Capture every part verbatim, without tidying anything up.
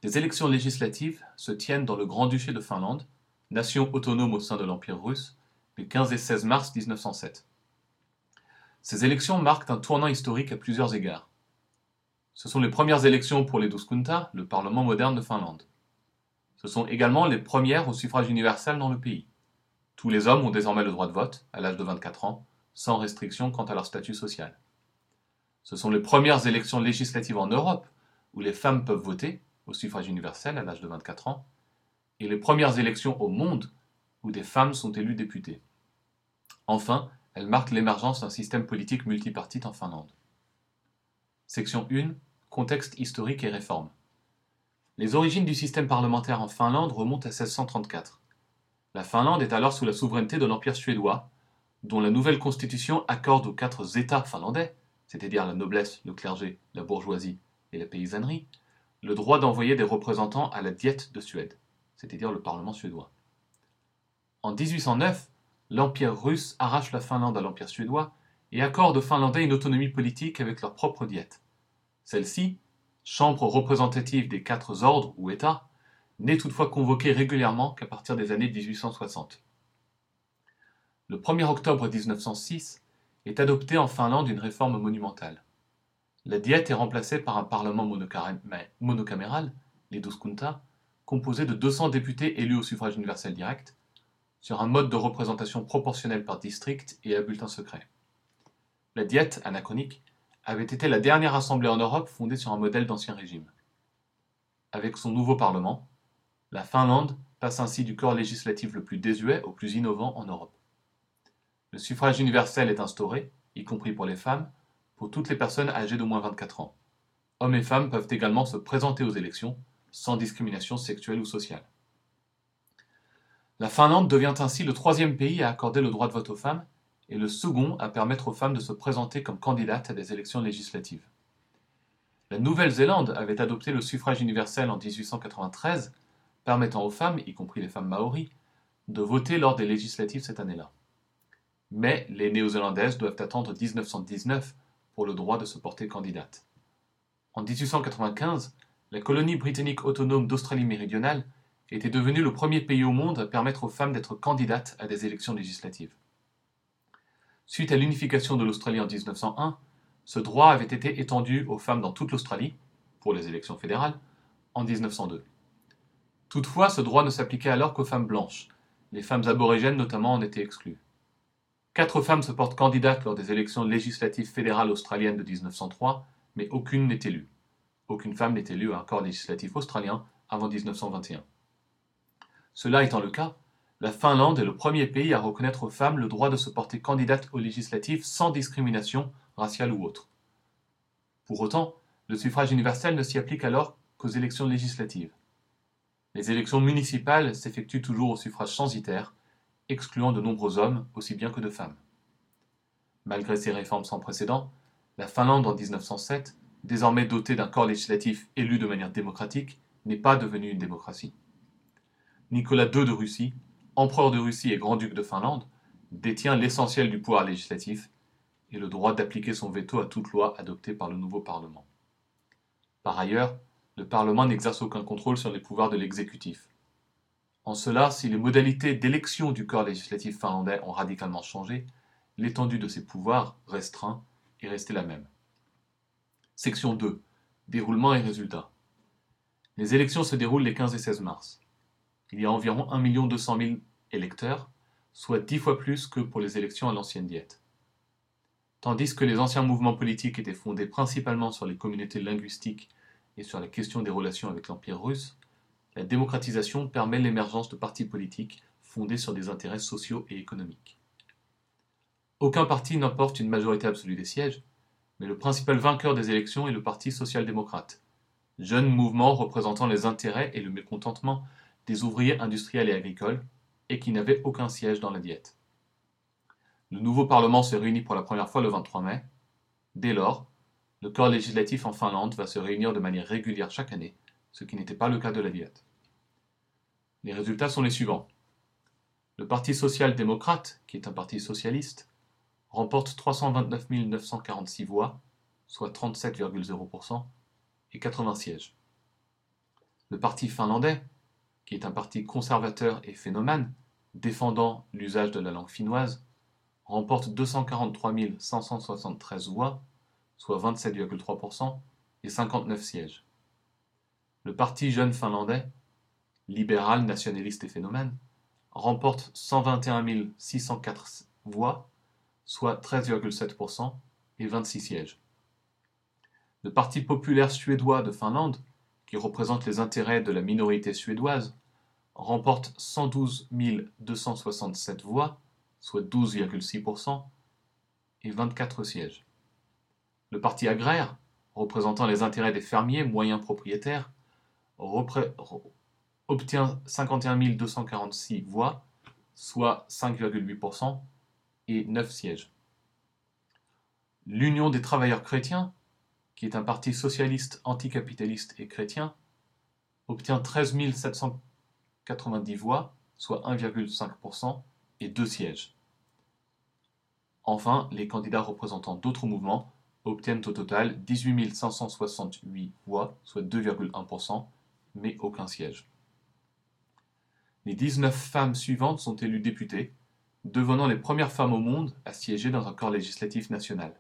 Des élections législatives se tiennent dans le Grand-Duché de Finlande, nation autonome au sein de l'Empire russe, les quinze et seize mars mille neuf cent sept. Ces élections marquent un tournant historique à plusieurs égards. Ce sont les premières élections pour l'Eduskunta, le Parlement moderne de Finlande. Ce sont également les premières au suffrage universel dans le pays. Tous les hommes ont désormais le droit de vote, à l'âge de vingt-quatre ans, sans restriction quant à leur statut social. Ce sont les premières élections législatives en Europe, où les femmes peuvent voter, au suffrage universel, à l'âge de vingt-quatre ans, et les premières élections au monde, où des femmes sont élues députées. Enfin, elles marquent l'émergence d'un système politique multipartite en Finlande. Section un. Contexte historique et réformes. Les origines du système parlementaire en Finlande remontent à seize cent trente-quatre. La Finlande est alors sous la souveraineté de l'Empire suédois, dont la nouvelle constitution accorde aux quatre États finlandais, c'est-à-dire la noblesse, le clergé, la bourgeoisie et la paysannerie, le droit d'envoyer des représentants à la Diète de Suède, c'est-à-dire le Parlement suédois. En dix-huit cent neuf, l'Empire russe arrache la Finlande à l'Empire suédois et accorde aux Finlandais une autonomie politique avec leur propre Diète. Celle-ci, chambre représentative des quatre ordres ou États, n'est toutefois convoquée régulièrement qu'à partir des années dix-huit cent soixante. Le premier octobre mille neuf cent six est adoptée en Finlande une réforme monumentale. La Diète est remplacée par un parlement monocaméral, l'Eduskunta, composé de deux cents députés élus au suffrage universel direct, sur un mode de représentation proportionnelle par district et à bulletin secret. La Diète, anachronique, avait été la dernière assemblée en Europe fondée sur un modèle d'Ancien Régime. Avec son nouveau parlement, la Finlande passe ainsi du corps législatif le plus désuet au plus innovant en Europe. Le suffrage universel est instauré, y compris pour les femmes, pour toutes les personnes âgées d'au moins vingt-quatre ans. Hommes et femmes peuvent également se présenter aux élections, sans discrimination sexuelle ou sociale. La Finlande devient ainsi le troisième pays à accorder le droit de vote aux femmes et le second à permettre aux femmes de se présenter comme candidates à des élections législatives. La Nouvelle-Zélande avait adopté le suffrage universel en dix-huit cent quatre-vingt-treize, permettant aux femmes, y compris les femmes maoris, de voter lors des législatives cette année-là. Mais les Néo-Zélandaises doivent attendre mille neuf cent dix-neuf pour le droit de se porter candidate. En dix-huit cent quatre-vingt-quinze, la colonie britannique autonome d'Australie méridionale était devenue le premier pays au monde à permettre aux femmes d'être candidates à des élections législatives. Suite à l'unification de l'Australie en dix-neuf cent un, ce droit avait été étendu aux femmes dans toute l'Australie, pour les élections fédérales, en dix-neuf cent deux. Toutefois, ce droit ne s'appliquait alors qu'aux femmes blanches. Les femmes aborigènes notamment en étaient exclues. Quatre femmes se portent candidates lors des élections législatives fédérales australiennes de dix-neuf cent trois, mais aucune n'est élue. Aucune femme n'est élue à un corps législatif australien avant dix-neuf cent vingt et un. Cela étant le cas, la Finlande est le premier pays à reconnaître aux femmes le droit de se porter candidate aux législatives sans discrimination, raciale ou autre. Pour autant, le suffrage universel ne s'y applique alors qu'aux élections législatives. Les élections municipales s'effectuent toujours au suffrage censitaire, excluant de nombreux hommes aussi bien que de femmes. Malgré ces réformes sans précédent, la Finlande en dix-neuf cent sept, désormais dotée d'un corps législatif élu de manière démocratique, n'est pas devenue une démocratie. Nicolas deux de Russie, empereur de Russie et grand-duc de Finlande, détient l'essentiel du pouvoir législatif et le droit d'appliquer son veto à toute loi adoptée par le nouveau Parlement. Par ailleurs, le Parlement n'exerce aucun contrôle sur les pouvoirs de l'exécutif. En cela, si les modalités d'élection du corps législatif finlandais ont radicalement changé, l'étendue de ses pouvoirs, restreints, est restée la même. Section deux. Déroulement et résultats. Les élections se déroulent les quinze et seize mars. Il y a environ un million deux cent mille électeurs, soit dix fois plus que pour les élections à l'ancienne Diète. Tandis que les anciens mouvements politiques étaient fondés principalement sur les communautés linguistiques et sur la question des relations avec l'Empire russe, la démocratisation permet l'émergence de partis politiques fondés sur des intérêts sociaux et économiques. Aucun parti n'emporte une majorité absolue des sièges, mais le principal vainqueur des élections est le Parti social-démocrate, jeune mouvement représentant les intérêts et le mécontentement des ouvriers industriels et agricoles, et qui n'avait aucun siège dans la Diète. Le nouveau Parlement se réunit pour la première fois le vingt-trois mai. Dès lors, le corps législatif en Finlande va se réunir de manière régulière chaque année, ce qui n'était pas le cas de la Diète. Les résultats sont les suivants. Le Parti social-démocrate, qui est un parti socialiste, remporte trois cent vingt-neuf mille neuf cent quarante-six voix, soit trente-sept virgule zéro pour cent, et quatre-vingts sièges. Le parti finlandais, qui est un parti conservateur et phénomène, défendant l'usage de la langue finnoise, remporte deux cent quarante-trois mille cinq cent soixante-treize voix, soit vingt-sept virgule trois pour cent, et cinquante-neuf sièges. Le parti jeune finlandais, libéral, nationaliste et phénomène, remporte cent vingt et un mille six cent quatre voix, soit treize virgule sept pour cent, et vingt-six sièges. Le Parti populaire suédois de Finlande, qui représente les intérêts de la minorité suédoise, remporte cent douze mille deux cent soixante-sept voix, soit douze virgule six pour cent, et vingt-quatre sièges. Le Parti agraire, représentant les intérêts des fermiers moyens propriétaires, repré- obtient cinquante et un mille deux cent quarante-six voix, soit cinq virgule huit pour cent, et neuf sièges. L'Union des travailleurs chrétiens, qui est un parti socialiste, anticapitaliste et chrétien, obtient treize mille sept cent quatre-vingt-dix voix, soit un virgule cinq pour cent, et deux sièges. Enfin, les candidats représentant d'autres mouvements obtiennent au total dix-huit mille cinq cent soixante-huit voix, soit deux virgule un pour cent, mais aucun siège. Les dix-neuf femmes suivantes sont élues députées, devenant les premières femmes au monde à siéger dans un corps législatif national.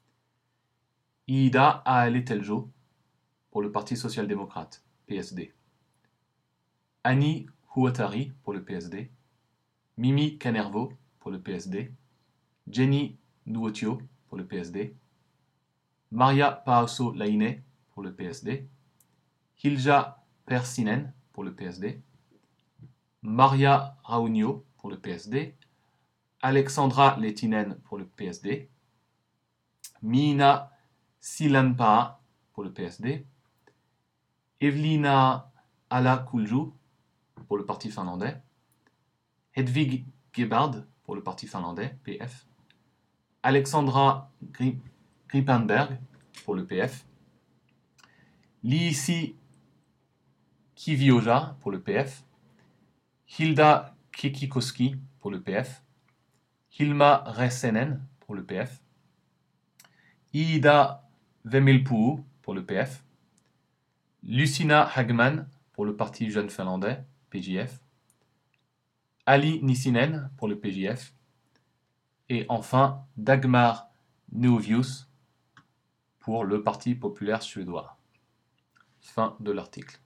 Iida Aale-Teljo, pour le Parti social-démocrate, P S D. Annie Huotari, pour le P S D. Mimi Kanervo, pour le P S D. Jenny Nuotio, pour le P S D. Maria Paauso-Laine, pour le P S D. Hilja Persinen, pour le P S D. Maria Raunio, pour le P S D. Alexandra Lehtinen, pour le P S D. Miina Sillanpää, pour le P S D. Evelina Ala-Kulju, pour le Parti finlandais. Hedvig Gebhard, pour le Parti finlandais, P F. Alexandra Gripenberg, pour le P F. Liisi Kivioja, pour le P F. Hilda Kekikoski, pour le P F. Hilma Räsänen, pour le P F. Iida Vemelpuu, pour le P F. Lucina Hagman, pour le Parti jeune finlandais, P J F. Ali Nissinen, pour le P J F. Et enfin, Dagmar Neuvius, pour le Parti populaire suédois. Fin de l'article.